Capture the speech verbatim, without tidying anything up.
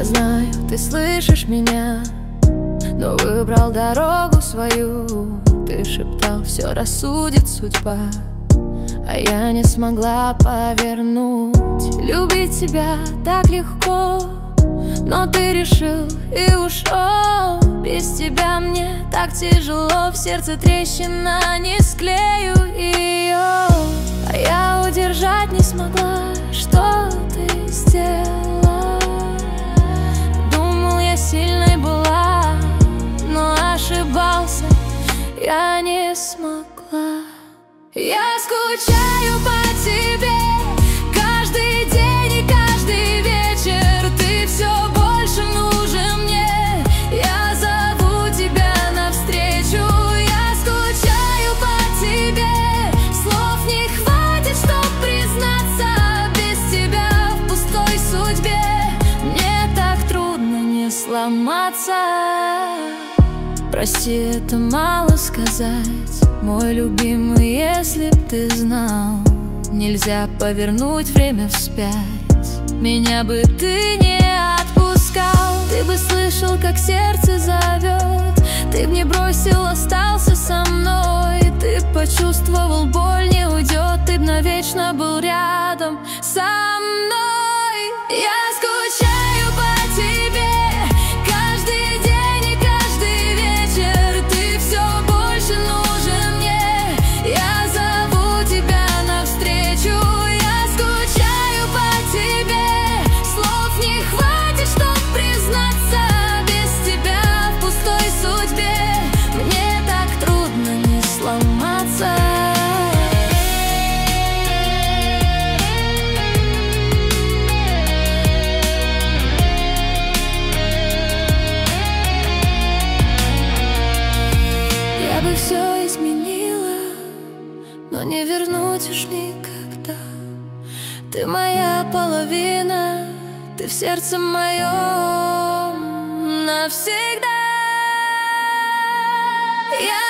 знаю, ты слышишь меня, но выбрал дорогу свою. Ты шептал, все рассудит судьба, а я не смогла повернуть. Любить тебя так легко, но ты решил и ушел. Без тебя мне так тяжело, в сердце трещина, не склею ее. А я удержать не смогла, что ты сделала. Думал, я сильной была, но ошибался, я не смогла. Я скучаю по тебе каждый день и каждый вечер. Ты все больше нужен мне, я зову тебя навстречу. Я скучаю по тебе, слов не хватит, чтоб признаться. Без тебя в пустой судьбе мне так трудно не сломаться. Прости, это мало сказать, мой любимый, если б ты знал, нельзя повернуть время вспять. Меня бы ты не отпускал. Ты бы слышал, как сердце зовет, ты б не бросил, остался со мной. Ты б почувствовал, боль не уйдет, ты б навечно был рядом со мной. Я скучаю по тебе каждый день и каждый вечер. Ты все больше нужен мне, я зову тебя навстречу. Я скучаю по тебе, слов не хватит, чтоб признаться. Без тебя в пустой судьбе мне так трудно не сломаться. Я бы все изменила, но не вернуть уж никогда. Ты моя половина, ты в сердце моем навсегда. Я